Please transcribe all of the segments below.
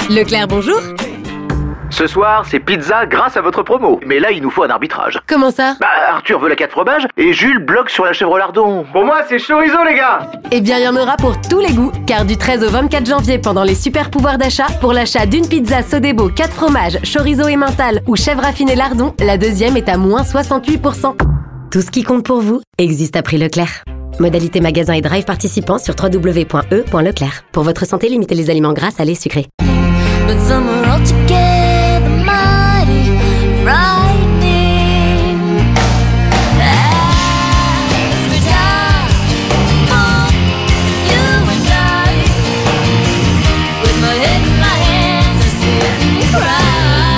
Leclerc, bonjour. Ce soir, c'est pizza grâce à votre promo. Mais là, il nous faut un arbitrage. Comment ça? Arthur veut la 4 fromages et Jules bloque sur la chèvre lardon. Pour moi, c'est chorizo, les gars. Eh bien, il y en aura pour tous les goûts, car du 13 au 24 janvier, pendant les super pouvoirs d'achat, pour l'achat d'une pizza Sodebo 4 fromages, chorizo et mental ou chèvre affinée lardon, la deuxième est à moins 68%. Tout ce qui compte pour vous existe à prix Leclerc. Modalité magasin et drive participants sur www.e.leclerc. Pour votre santé, limitez les aliments gras, salés, sucrés. But some are all together mighty frightening. As we die for you and I, with my head in my hands, I sit and cry.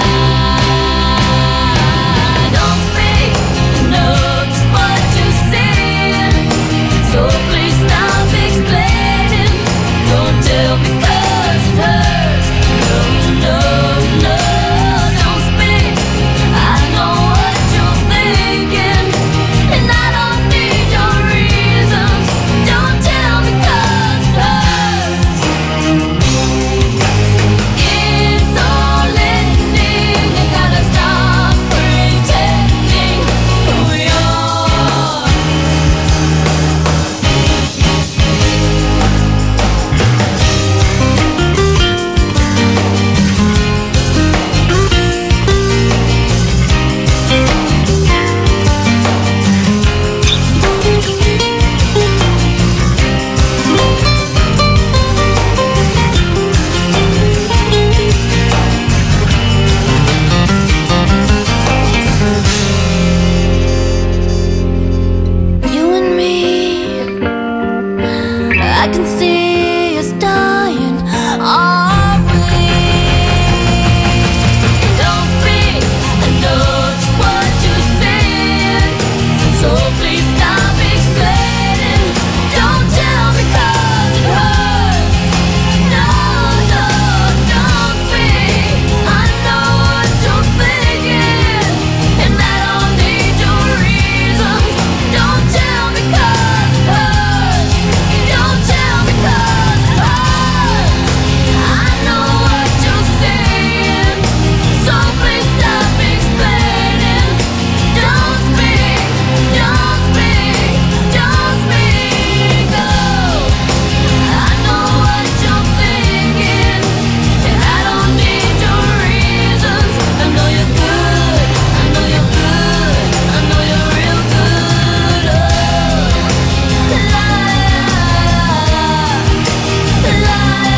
Don't speak, know just what you're saying, so please stop explaining. Don't tell me 'cause it hurts. No, don't speak. I know what you're thinking, and I don't need your reasons. Don't tell me 'cause it hurts. It's all ending. You gotta stop pretending who you are. You and me, I can see us dying, are we? Don't speak, I know just what you're saying, so please stop explaining. Don't tell me 'cause it hurts. No, don't speak. I know what you're thinking, and I don't need your reasons. Don't tell me 'cause it hurts. Don't tell me 'cause it hurts. I know what you're saying, so please stop explaining. Don't speak, don't speak, don't speak. Oh, I know what you're thinking, and I don't need your reasons. I know you're good, I know you're good, I know you're real good. Oh, la la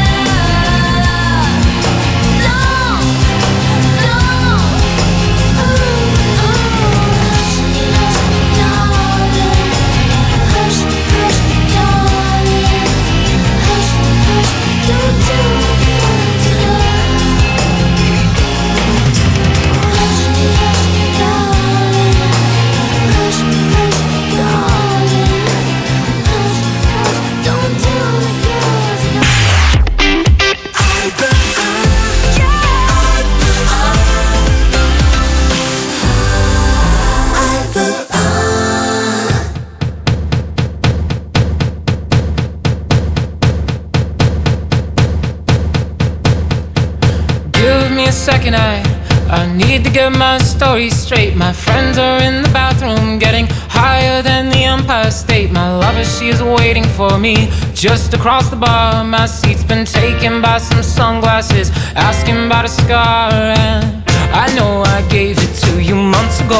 Give me a second, I need to get my story straight. My friends are in the bathroom getting higher than the Empire State. My lover, she is waiting for me just across the bar. My seat's been taken by some sunglasses, asking about a scar. And I know I gave it to you months ago.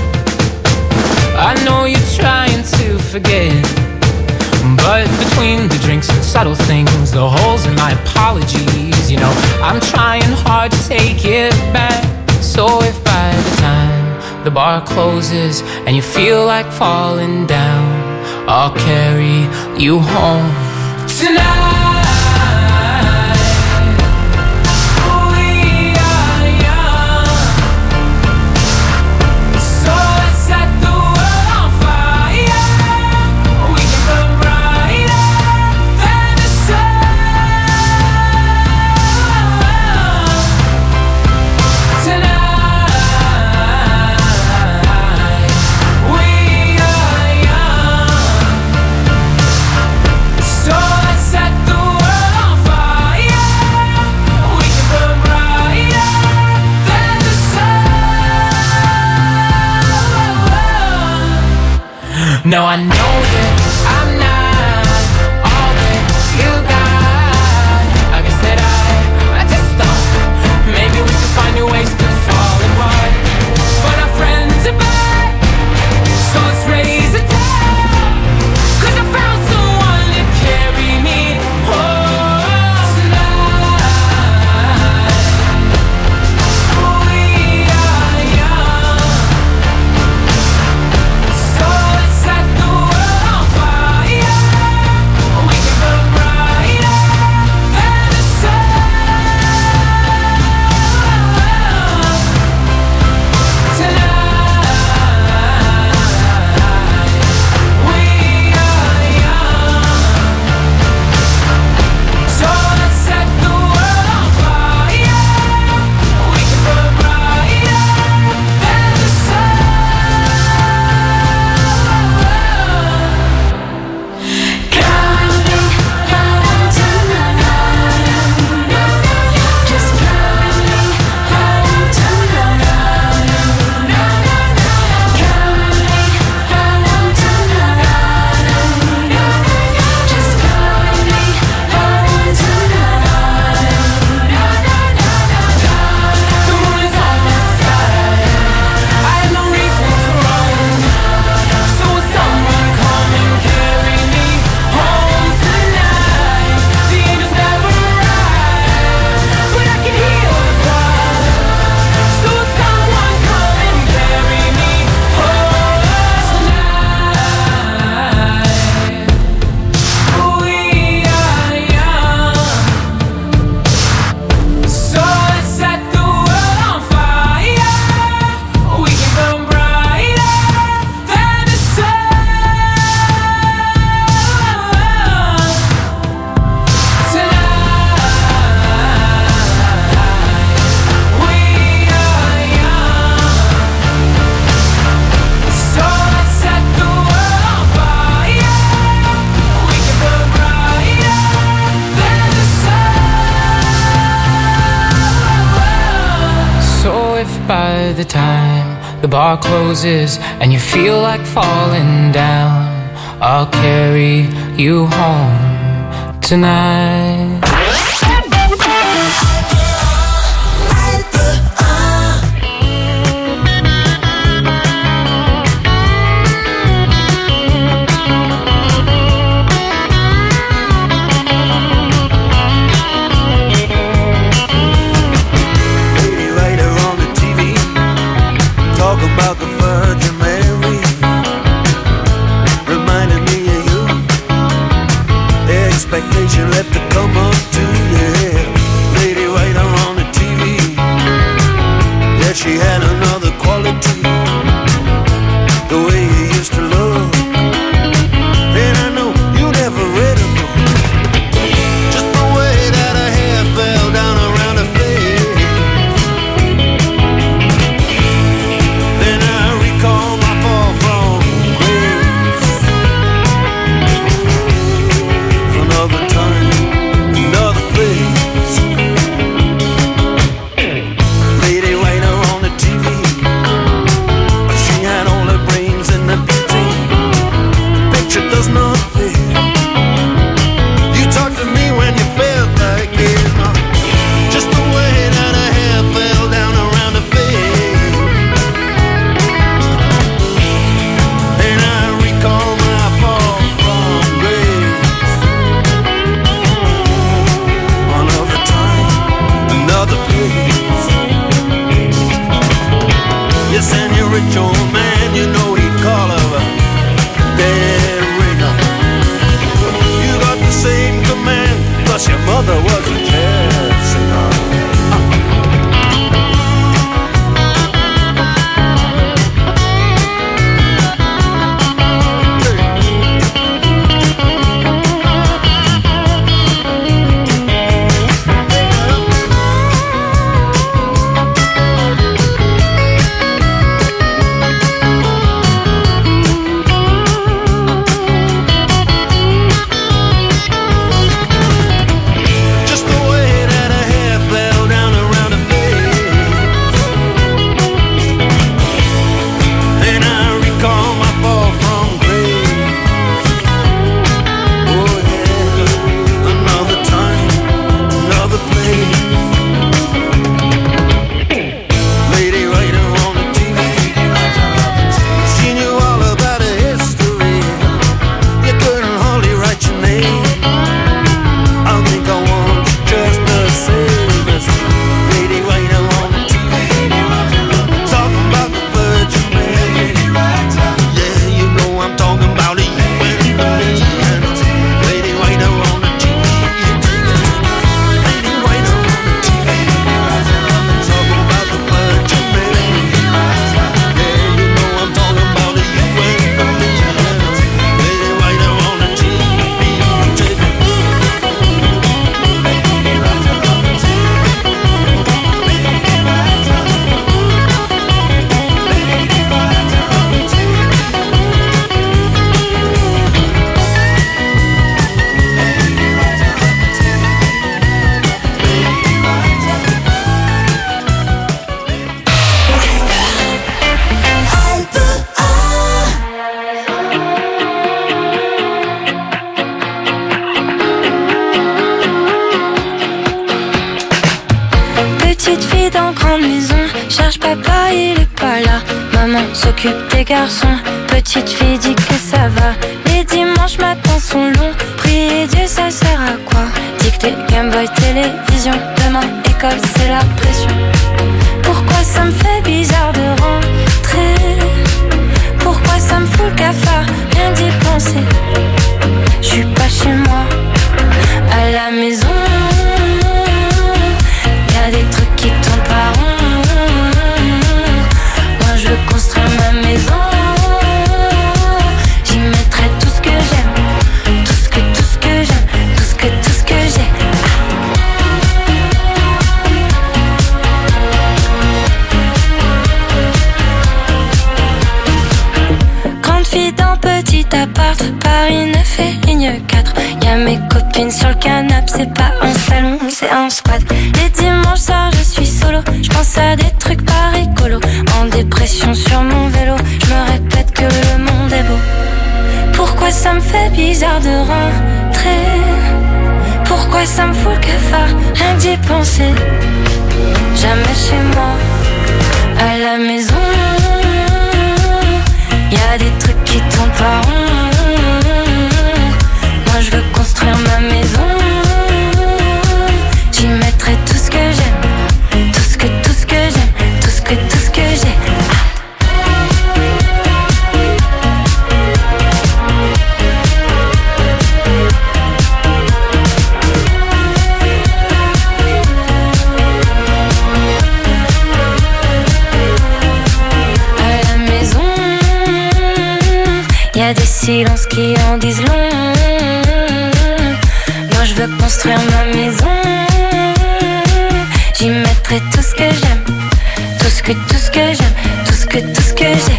I know you're trying to forget, but between the drinks and subtle things, the holes in my apologies, you know, I'm trying hard to take it back. So if by the time the bar closes and you feel like falling down, I'll carry you home tonight. So let's set the No, I know that I'm not all that you got. I guess that I just thought maybe we could find new ways to fall apart. But our friends are back, so let's raise a town. 'Cause I found someone to carry me home tonight. We are young, so let's set the world on fire. We can burn brighter than the sun tonight. We are young, so let's set the world on fire. We can burn brighter than the sun. Counting home tonight, just counting home tonight. Counting home tonight, just counting home tonight. The moon is on my side, I have no reason to run. So will someone come and carry me home tonight? The angels never arrive, but I can hear the choir. So will someone come and carry me home tonight? We are young, so let's set the world on fire. We can burn brighter than the sun tonight. We are young, so let's set the world on fire. We can burn brighter than the sun. So if by the time the bar closes and you feel like falling down, I'll carry you home tonight. Lady writer on the TV, talk about the Virgin Mary, reminding me of you. Expectation left to come up Petite fille dans grande maison, cherche papa, il est pas là. Maman s'occupe des garçons, petite fille dit que ça va. Les dimanches matins sont longs, prier Dieu ça sert à quoi? Dictée, Game Boy, télévision, demain école c'est la pression. Pourquoi ça me fait bizarre de rentrer? Pourquoi ça me fout le cafard, rien d'y penser? Je suis pas chez moi, à la maison. Y'a des trucs qui tournent pas rond. Moi je veux construire ma maison. J'y mettrai tout ce que j'aime, tout ce que j'aime, tout ce que j'ai. Grande fille dans petit appart, Paris 9 et ligne 4. Y'a mes copines sur le canapé, c'est pas un salon, c'est un squat. Les dimanches soirs je suis solo, je pense à des trucs pas rigolos. En dépression sur mon vélo, je me répète que le monde est beau. Pourquoi ça me fait bizarre de rentrer? Pourquoi ça me fout le cafard, rien que d'y penser? Jamais chez moi, à la maison. Y'a des trucs qui tournent pas rond. Moi je veux construire ma maison. J'y mettrai tout ce que j'aime, tout ce que j'aime, tout ce que j'ai. À la maison, y'a des silences qui en disent long. Moi je veux construire ma maison. J'y mettrai tout ce que j'aime, tout ce que j'aime, tout ce que j'ai.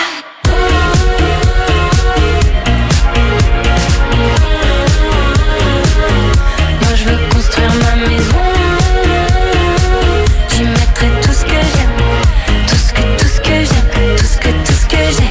Moi je veux construire ma maison. J'y mettrai tout ce que j'aime, tout ce que j'aime, tout ce que j'ai.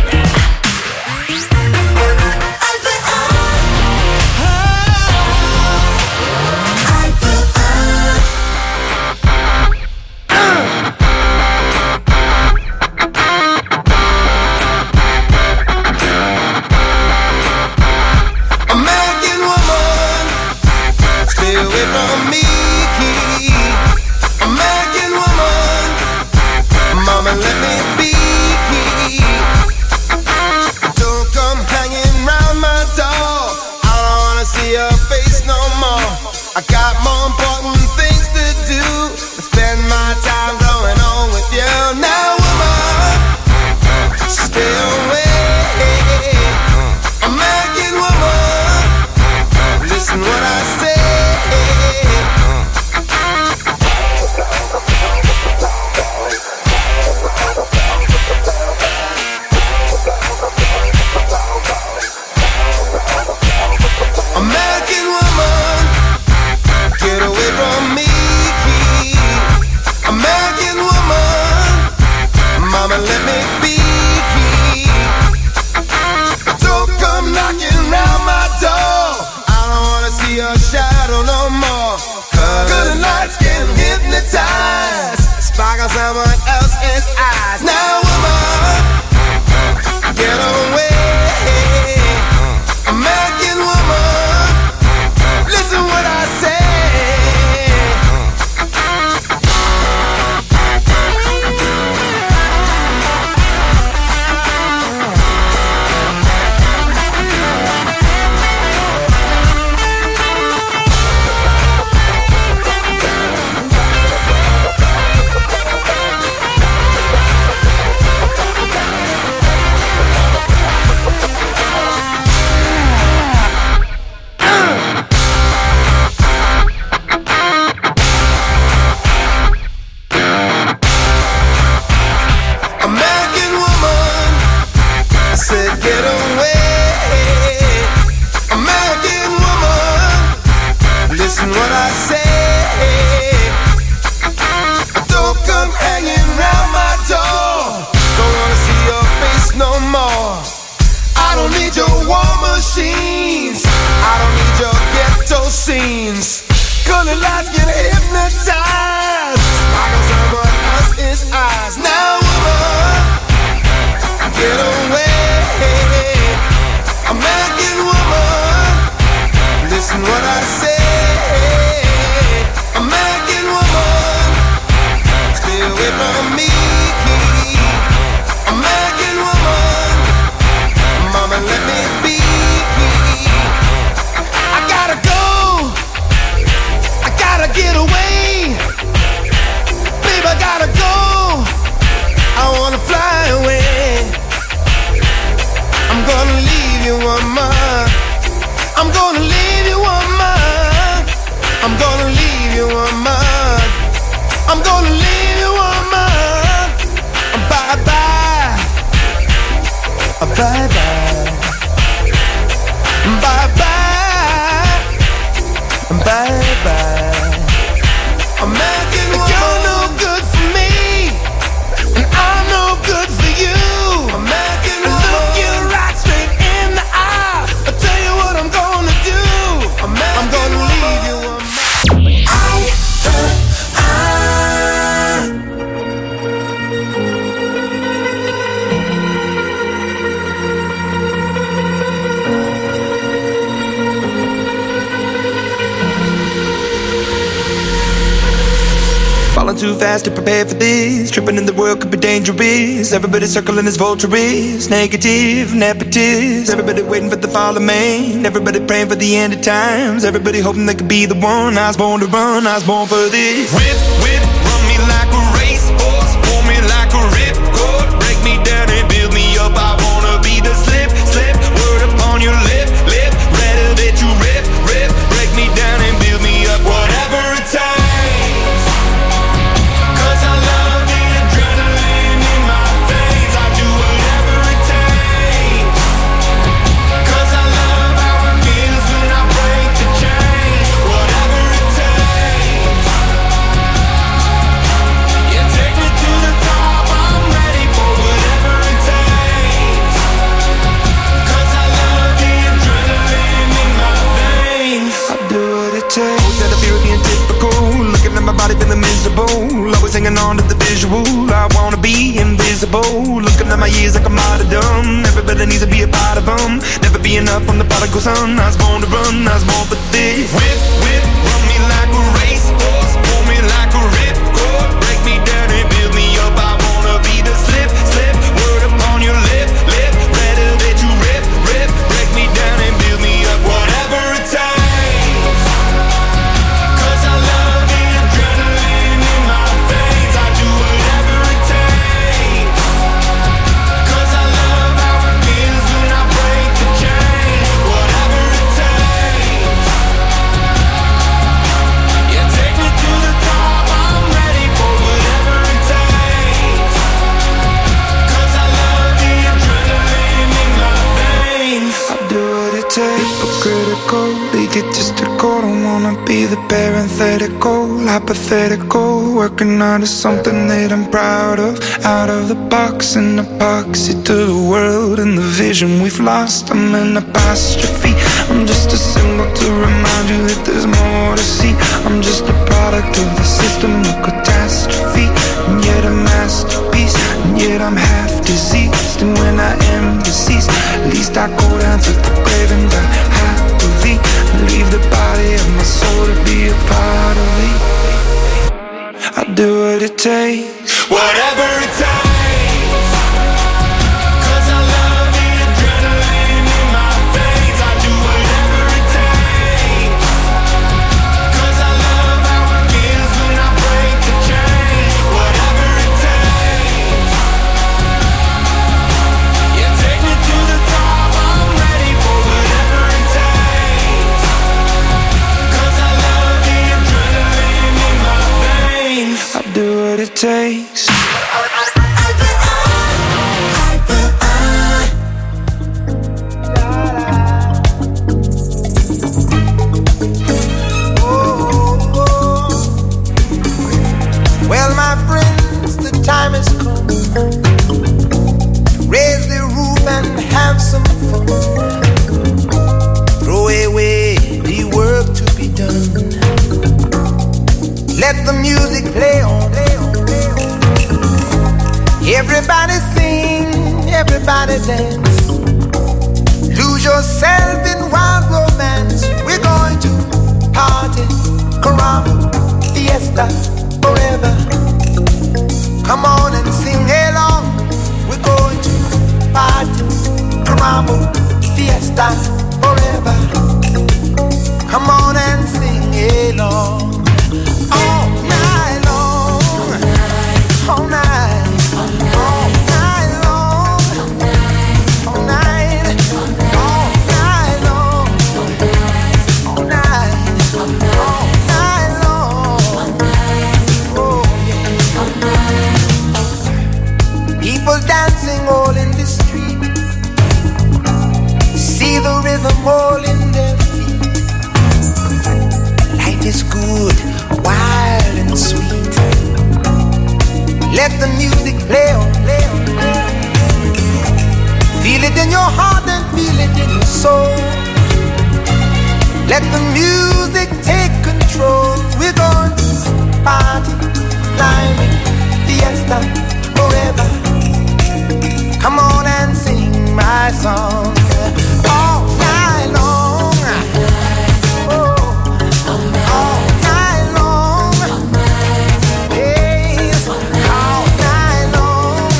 bye bye. Bye bye. Bye bye. American woman, you're no good for me, and I'm no good for you. American woman, look you right straight in the eye. I'll tell you what I'm gonna do. I'm gonna leave you. Falling too fast to prepare for this. Tripping in the world could be dangerous. Everybody circling as vultures. Negative, nepotist. Everybody waiting for the fall of man. Everybody praying for the end of times. Everybody hoping they could be the one. I was born to run, I was born for this. Whip, whip, run me like a racehorse. Pull me like a ripcord. Break me down and build me up. I wanna be the slip, slip. Word upon your lip, lip. Rather that you rip, rip. Break me down and build me up. Whatever it takes. Always hanging on to the visual. I wanna be invisible. Looking at my years like I'm martyrdom. Everybody needs to be a part of them. Never be enough from the prodigal son. I was born to run, I was born for this. Whip, whip, run me like a racehorse. Pull me like a ripcord. Break me down and build me up. I wanna be the slip, slip. Word upon your lip, lip. Rather that you rip, rip. Break me down and build me up. Whatever it takes. Egotistical, don't wanna be the parenthetical, hypothetical. Working out of something that I'm proud of. Out of the box, an epoxy to the world and the vision we've lost. I'm an apostrophe. I'm just a symbol to remind you that there's more to see. I'm just a product of the system of catastrophe, and yet a masterpiece, and yet I'm half diseased. And when I am deceased, at least I go down to the grave and die happily. Leave the body of my soul to be a part of me. I do what it takes, whatever it takes. It takes. Well, my friends, the time has come to raise the roof and have some fun. Throw away the work to be done. Let the music play on. Everybody sing, everybody dance. Lose yourself in wild romance. We're going to party, caramba, fiesta, forever. Come on and sing along. We're going to party, caramba, fiesta, forever. Come on and sing along. All night long, all night. Let the music play on, play on, play on. Feel it in your heart and feel it in your soul. Let the music take control. We're going to party, climbing, fiesta, forever. Come on and sing my song all night long. Oh, all night long. Yes, all night long.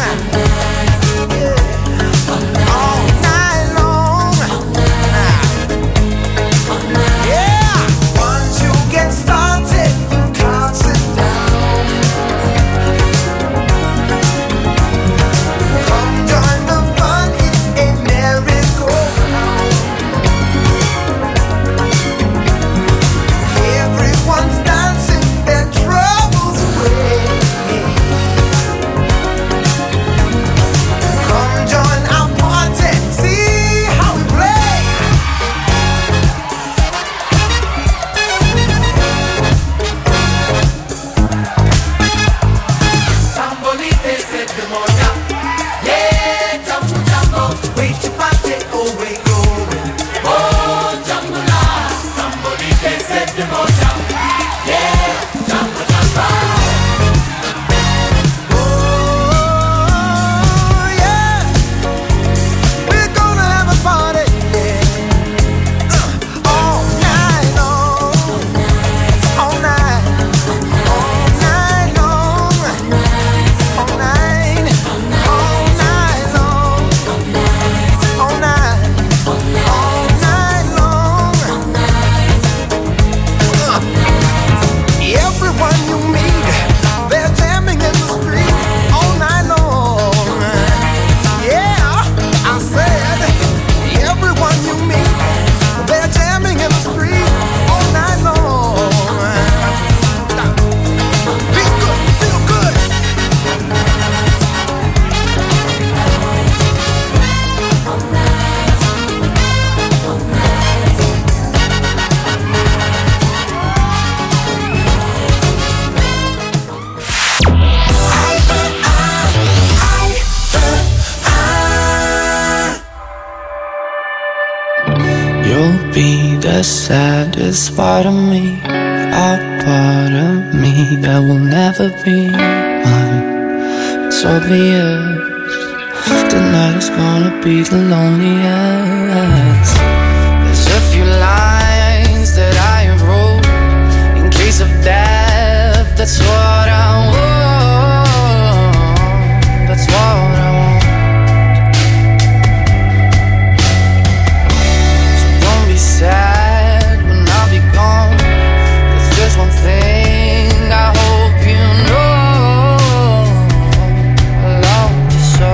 Yeah, all night long. Yeah, once you get started, you can't sit down. Come join the fun, it's a merry-go-round. Everyone's dancing their troubles away. Come join our party, see how we play. Tambolite se demonia, yeah, jambu jambo, wait to party, oh we going, oh jambula, tambolite se demonia, yeah, jambu jambo, oh yeah, we're gonna have a party, yeah, all night long, all night, all night long. All night, all night long, all night, all night long. Everyone you meet, they're jamming in the street all night long. Yeah, I said, everyone you meet, they're jamming in the street all night long. Be good, feel good. You'll be the saddest part of me, a part of me that will never be mine. It's obvious tonight is gonna be the loneliest. There's a few lines that I have wrote in case of death. That's what I want. That's what I want. Don't be sad when I'll be gone. There's just one thing I hope you know. I love you so.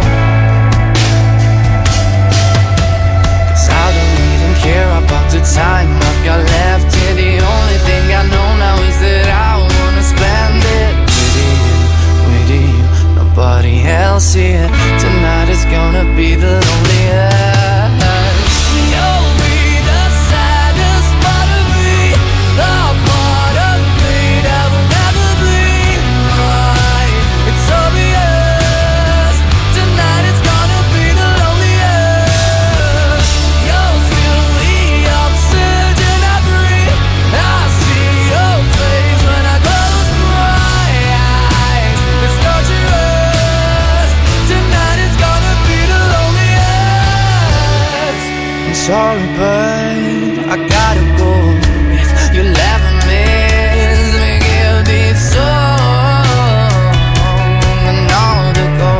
'Cause I don't even care about the time I've got left here. The only thing I know now is that I wanna spend it with you, nobody else here. Tonight is gonna be the loneliest. You'll be the saddest part of me, a part of me that will never be mine. It's obvious tonight is gonna be the loneliest. You'll feel the oxygen I breathe. I see your face when I close my eyes. It's torturous. Tonight is gonna be the loneliest. I'm sorry, but I gotta go. If you'll ever miss me, give this song and all to go.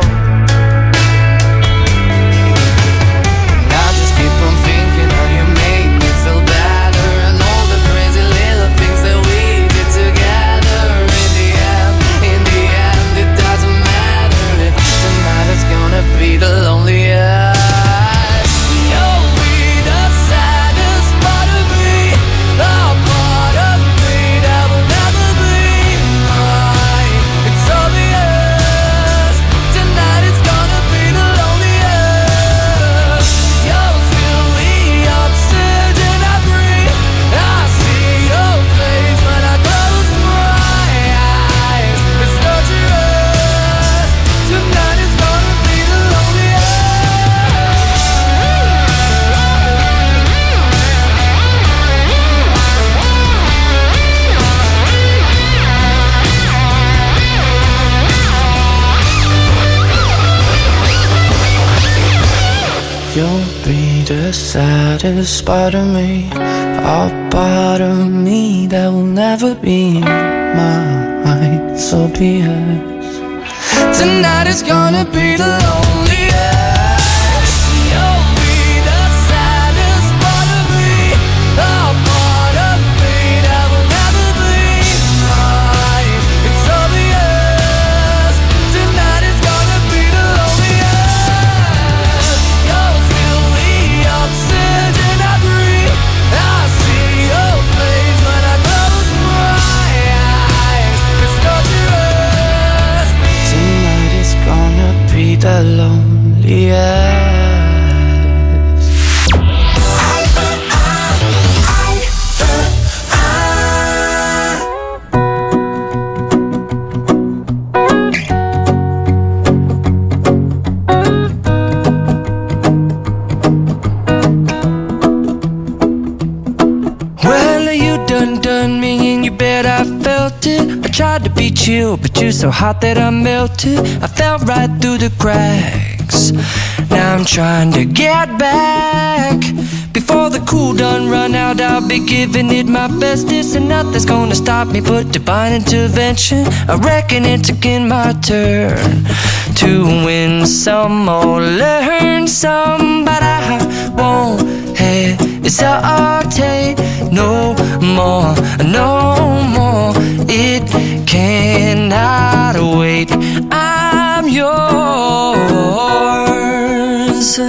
And I just keep on thinking how you make me feel better, and all the crazy little things that we did together. In the end, it doesn't matter if tonight is gonna be the loneliest. You'll be the sad. You'll be the saddest part of me, a part of me that will never be mine. So be it. Tonight is gonna be the loneliest. You'll be the saddest part of me, a part of me that will never be mine. It's obvious. Tonight is gonna be the loneliest. You'll feel the oxygen I breathe. I see your face when I close my eyes. It's torturous. Tonight is gonna be the loneliest. Well, you done me and you bet I felt it. I tried to be chill, but you're so hot that I melted. I fell right through the cracks. Now I'm trying to get back. Before the cool done run out, I'll be giving it my bestest, and nothing's gonna stop me but divine intervention. I reckon it's again my turn to win some or learn some, but I won't hesitate no more, no more. It cannot wait. I'm yours.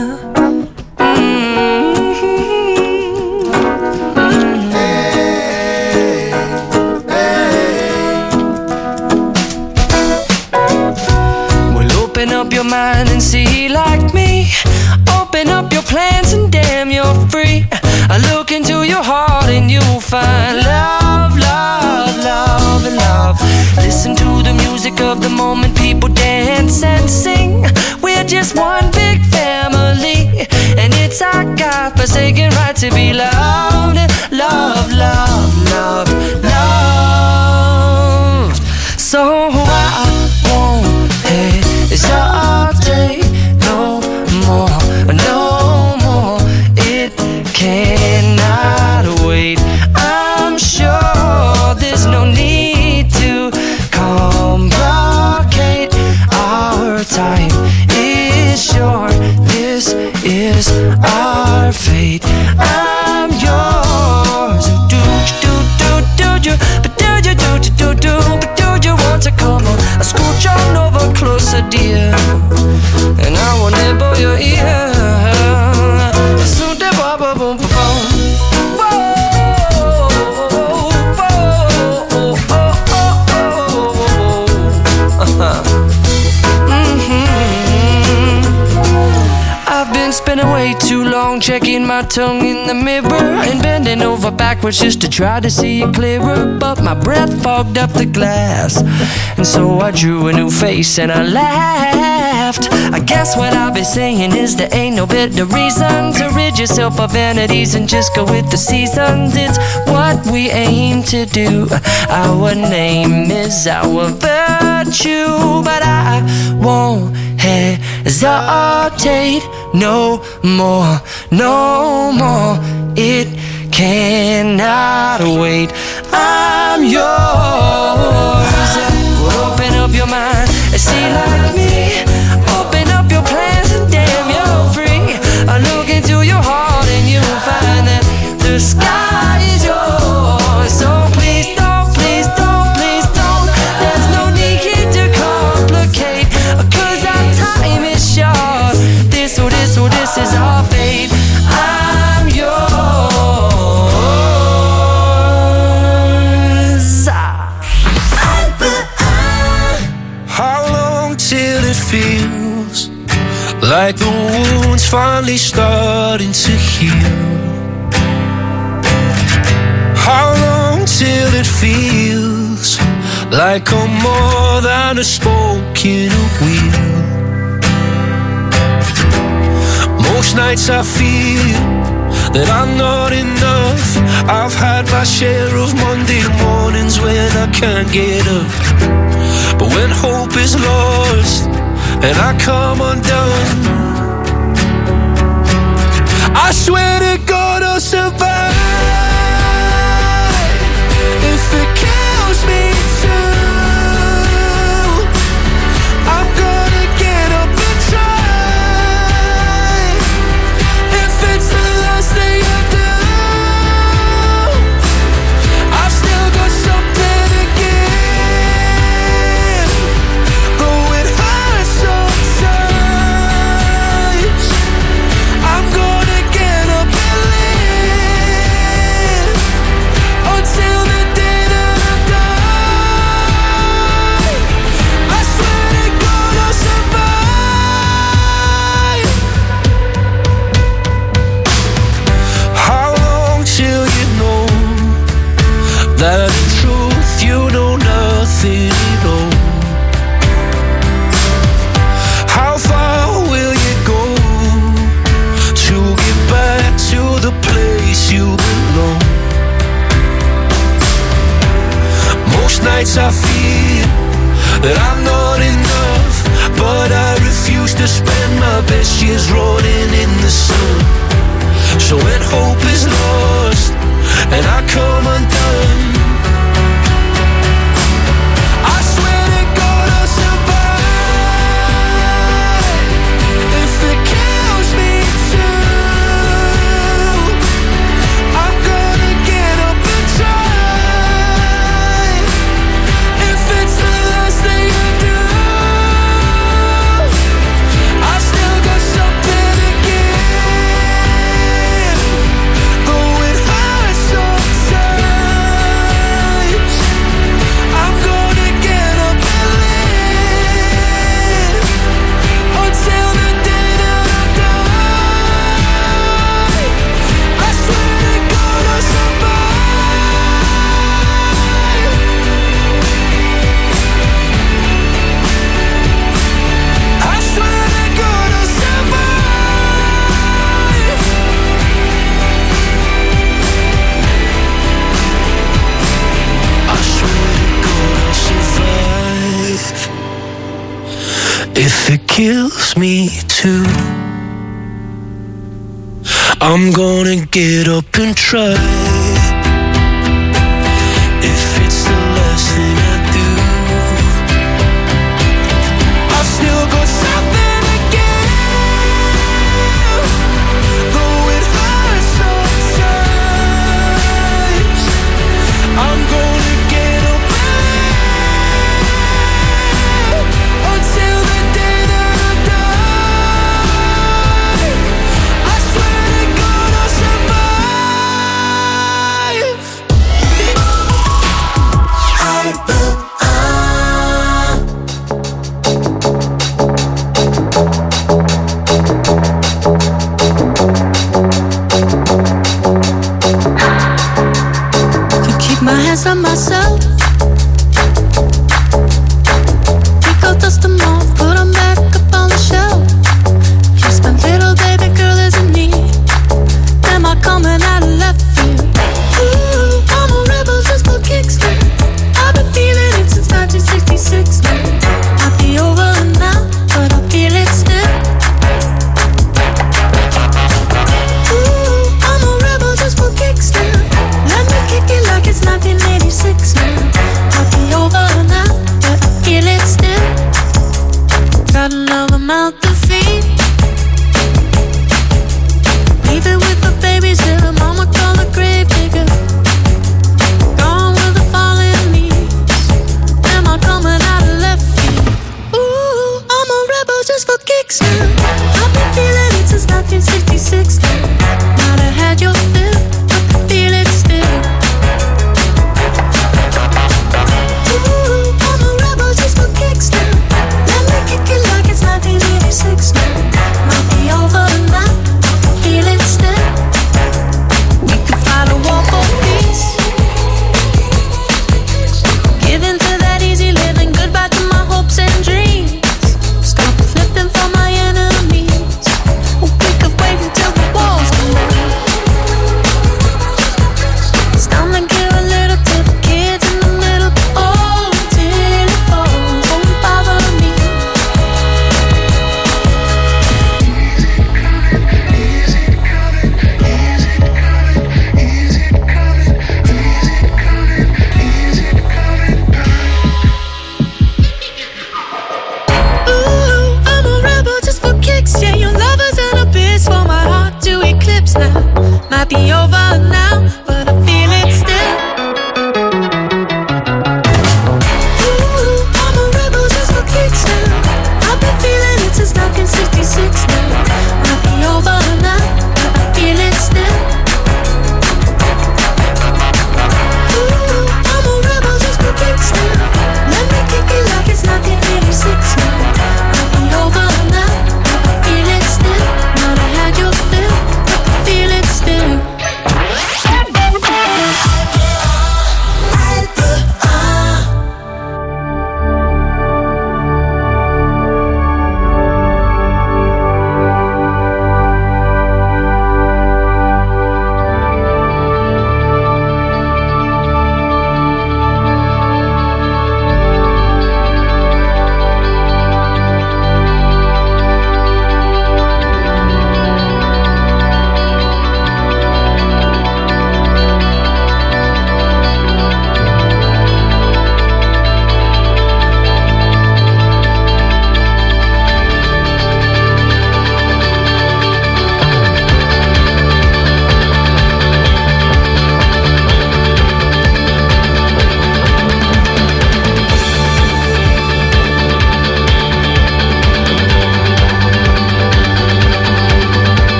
Well, open up your mind and see like me. Open up your plans and damn, you're free. I look into your heart and you'll find love, love, love, and love. Listen to the music of the moment, people dance and sing. We're just one big family, and it's our God-forsaken right to be loved. Love, love, love, love. So I won't hesitate no more, no more. It cannot wait. I'm sure there's no need to complicate. Our time is short. This is our fate. I'm yours. Do you, but do you, but do you want to come on? I scooch on over closer, dear, and I will nibble your ear. Soon the bubble boom boom. I've been spending way too long checking my tongue in the mirror and bending over backwards just to try to see it clearer, but my breath fogged up the glass, and so I drew a new face and I laughed. I guess what I'll be saying is there ain't no better reason to rid yourself of vanities and just go with the seasons. It's what we aim to do. Our name is our virtue, but I won't hesitate no more, no more. It cannot wait. I'm yours. Open up your mind and see like me. Open up your plans and damn, you're free. I look into your heart and you'll find that the sky is yours. So please don't, please don't, please don't. There's no need to complicate, 'cause our time is short. This is our fate. I'm yours. How long till it feels like the wound's finally starting to heal? How long till it feels like I'm more than a spoke in a wheel? Most nights I feel that I'm not enough. I've had my share of Monday mornings when I can't get up. But when hope is lost and I come undone, I swear to God I'll survive. If it kills me too, I'm gonna get up and try. If it's the last thing I do, I've still got something to give. Though it hurts sometimes, I'm gonna get up and live until the day that I die. I swear to God I'll survive. How long till you know that in truth you know nothing at all? How far will you go to get back to the place you belong? Most nights I feel that I'm not enough, but I refuse to spend my best years rotting in the sun. So when hope is lost and I come undone, I swear to God I'll survive. If it kills me too, I'm gonna get up and try. If it's the last thing I do, I've still got something to give. Though it hurts sometimes, I'm gonna get up and live until the day that I die. I swear to God I'll survive. I swear to God I'll survive. I swear to God I'll survive. If it kills me too, I'm gonna get up and try. If it's the last thing I do, I've still got something to give. Though it hurts sometimes, I'm gonna get up and live until the day that I die. I swear to God I'll survive. To keep my hands on myself, pick out, dust them off, put them back up on the shelf. Just my little baby girl isn't me. Am I coming out of left field? Ooh, I'm a rebel just for kicks now. I've been feeling it since 1966 now. Might be over now, but I feel it still. Ooh, I'm a rebel just for kicks now. Let me kick it like it's 1986 now. Might be over now, but I feel it still. Got another mouth to feed. Even with the babies that her mama call a grave digger. Gone with the fallen leaves. Am I coming out of left field? Ooh, I'm a rebel just for kicks now. I've been feeling it since 1966 now. Might have had your fill, but I feel it still. Ooh, I'm a rebel just for kicks now. Let me kick it like it's 1986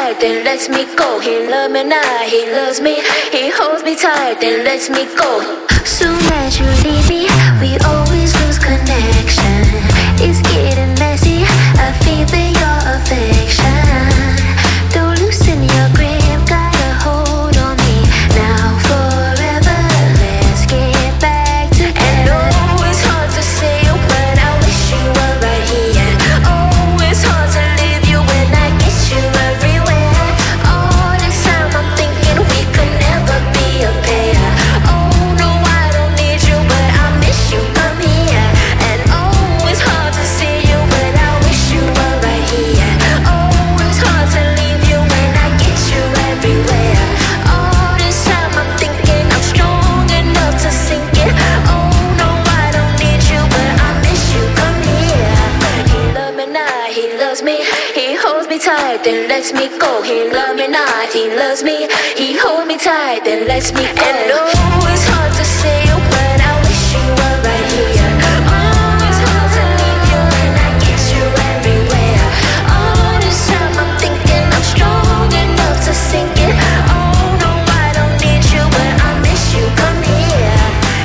tight, then lets me go. He loves me now, he loves me. He holds me tight, then lets me go. Soon as you leave me, we always lose connection. It's getting messy, I feel your affection. Don't loosen your grip, got a hold on me. Now forever, let's get back together. And oh, it's hard to say, but I wish you were right here. Oh, it's hard to leave you when I get you everywhere. All this time I'm thinking we could never be a pair. Oh no, I don't need you, but I miss you, come here. And oh, it's hard to see you, but I wish you were right here. Oh, it's hard to leave you when I get you everywhere. All this time I'm thinking I'm strong enough to sink it. Oh no, I don't need you, but I miss you, come here. He loves me now, he loves me. He holds me tight, then lets me go. He loves me not, he loves me. He holds me tight, then lets me go. And oh, it's hard to say, but I wish you were right here. Oh, it's hard to leave you when I get you everywhere. All this time I'm thinking I'm strong enough to sink it. Oh no, I don't need you, but I miss you, come here.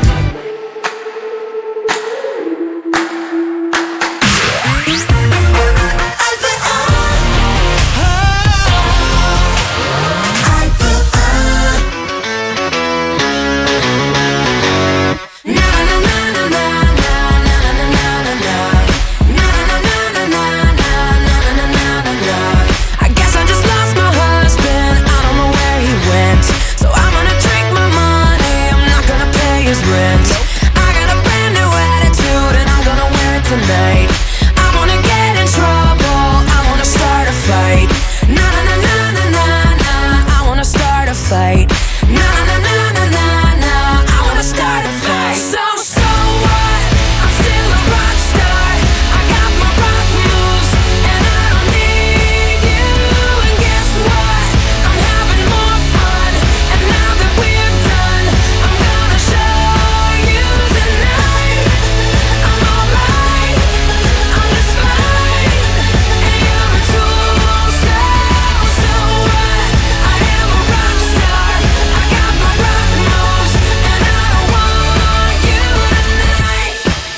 I guess I just lost my husband, I don't know where he went. So I'm gonna drink my money, I'm not gonna pay his rent. I got a brand new attitude and I'm gonna wear it tonight. I wanna get in trouble, I wanna start a fight. Na na na na na na na, I wanna start a fight. Na na na na na na, I wanna start a fight. So what? I'm still a rock star. I got my rock moves and I don't need you. And guess what? I'm having more fun. And now that we're done, I'm gonna show you tonight. I'm alright, I'm just fine. And you're a tool, so what? I am a rock star. I got my rock moves and I don't want you tonight.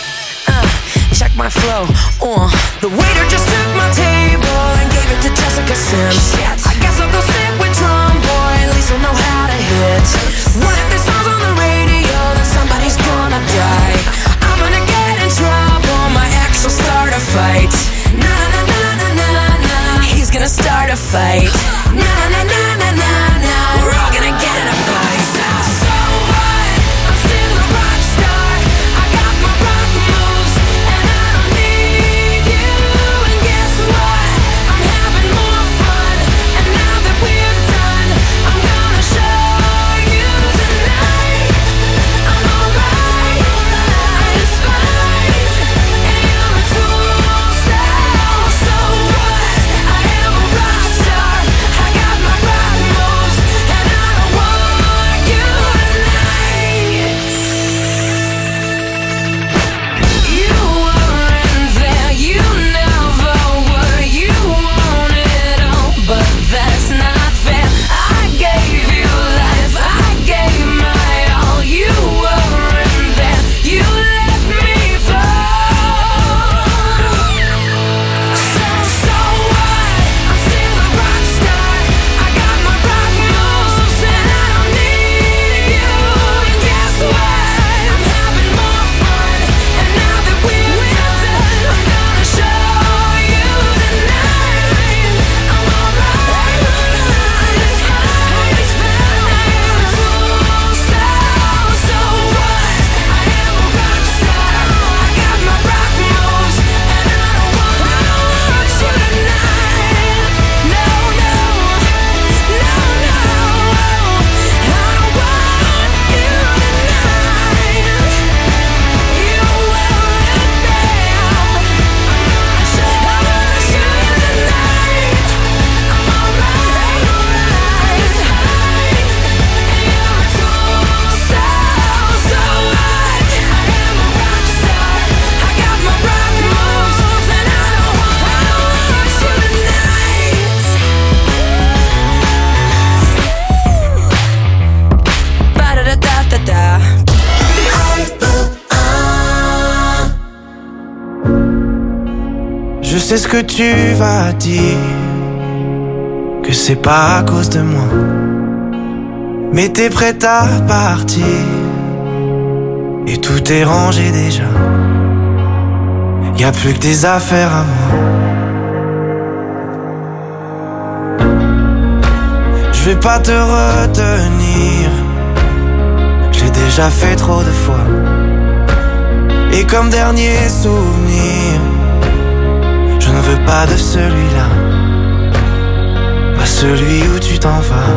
Check my flow. The waiter just took my table and gave it to Jessica Sims. I guess I'll go sit with Drum Boy, at least I'll know how to hit. What if this song's on the radio, then somebody's gonna die. I'm gonna get in trouble, my ex will start a fight. Na na na na na na, he's gonna start a fight. Na na na na na na, we're all gonna get in a fight. So what? I'm still a rock star. I got my rock moves and I don't need you. And guess what? I'm having more fun. And now that we're done, I'm gonna show you tonight. I'm alright, I'm just fine. And you're a tool, so what? I am a rock star. I got my Je sais ce que tu vas dire, que c'est pas à cause de moi. Mais t'es prête à partir, et tout est rangé déjà. Y'a plus que des affaires à moi. Je vais pas te retenir, j'ai déjà fait trop de fois. Et comme dernier souvenir, je ne veux pas de celui-là, pas celui où tu t'en vas.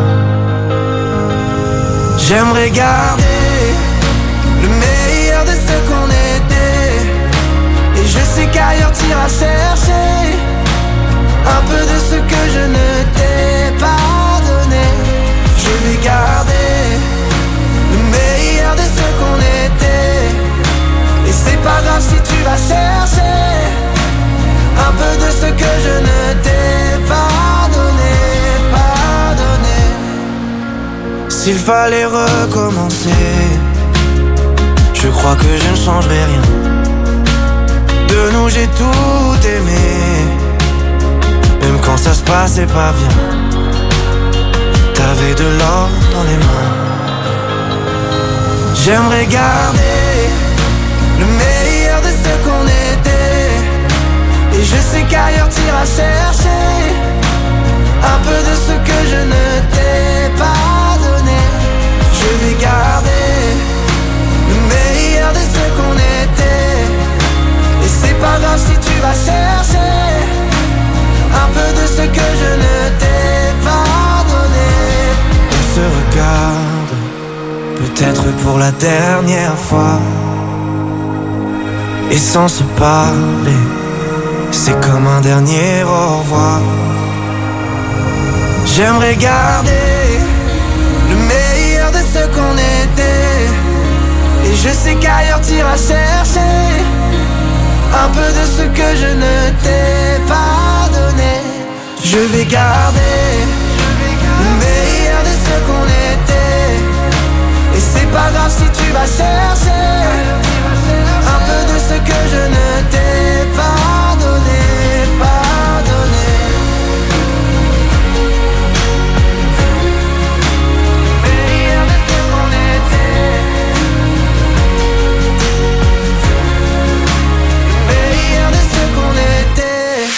J'aimerais garder le meilleur de ce qu'on était, et je sais qu'ailleurs t'iras chercher un peu de ce que je ne t'ai pas donné. Je vais garder le meilleur de ce qu'on était, et c'est pas grave si tu vas chercher un peu de ce que je ne t'ai pas donné, pas donné. S'il fallait recommencer, je crois que je ne changerai rien. De nous j'ai tout aimé, même quand ça se passait pas bien. T'avais de l'or dans les mains. J'aimerais garder le meilleur de ce qu'on était, et je sais qu'ailleurs t'iras chercher un peu de ce que je ne t'ai pas donné. Je vais garder le meilleur de ce qu'on était, et c'est pas grave si tu vas chercher un peu de ce que je ne t'ai pas donné. On se regarde, peut-être pour la dernière fois, et sans se parler, c'est comme un dernier au revoir. J'aimerais garder le meilleur de ce qu'on était, et je sais qu'ailleurs t'iras chercher un peu de ce que je ne t'ai pas donné. Je vais garder le meilleur de ce qu'on était, et c'est pas grave si tu vas chercher un peu de ce que je ne t'ai pas donné, pas donné. Meilleur de ce qu'on était, meilleur de ce qu'on était.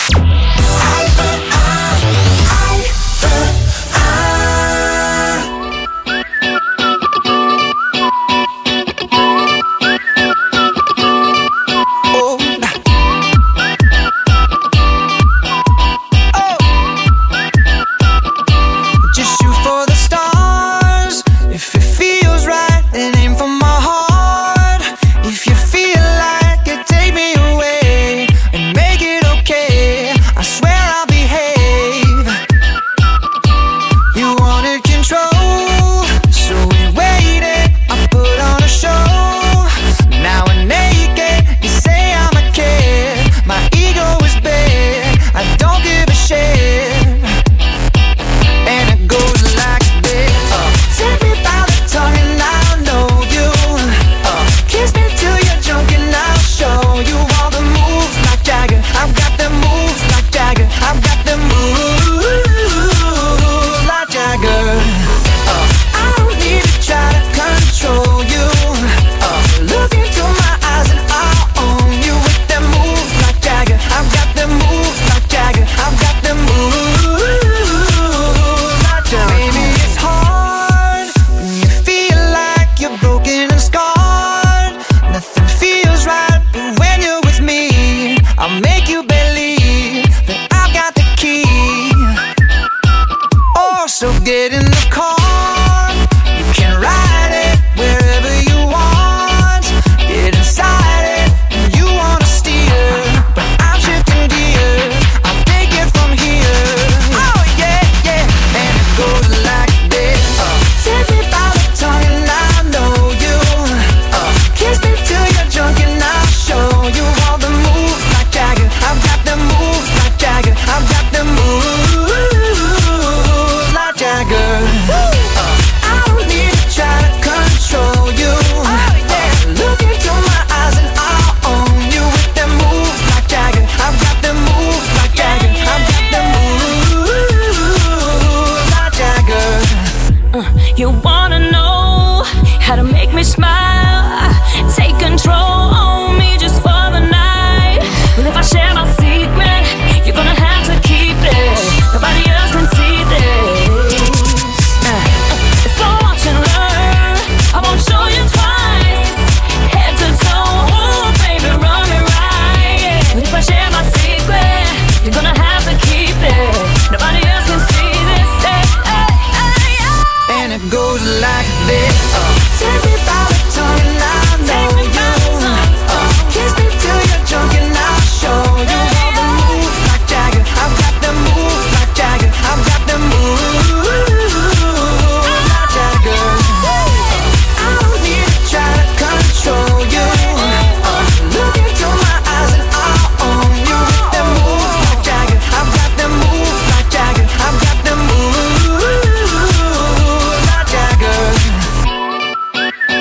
So get in the car, you can ride it wherever you want. Get inside it, and you wanna steer, but I'm shifting gears, I'll take it from here. Oh yeah, yeah, and it goes like this. Take me by the tongue and I know you. Kiss me till you're drunk and I'll show you all the moves like Jagger. I've got You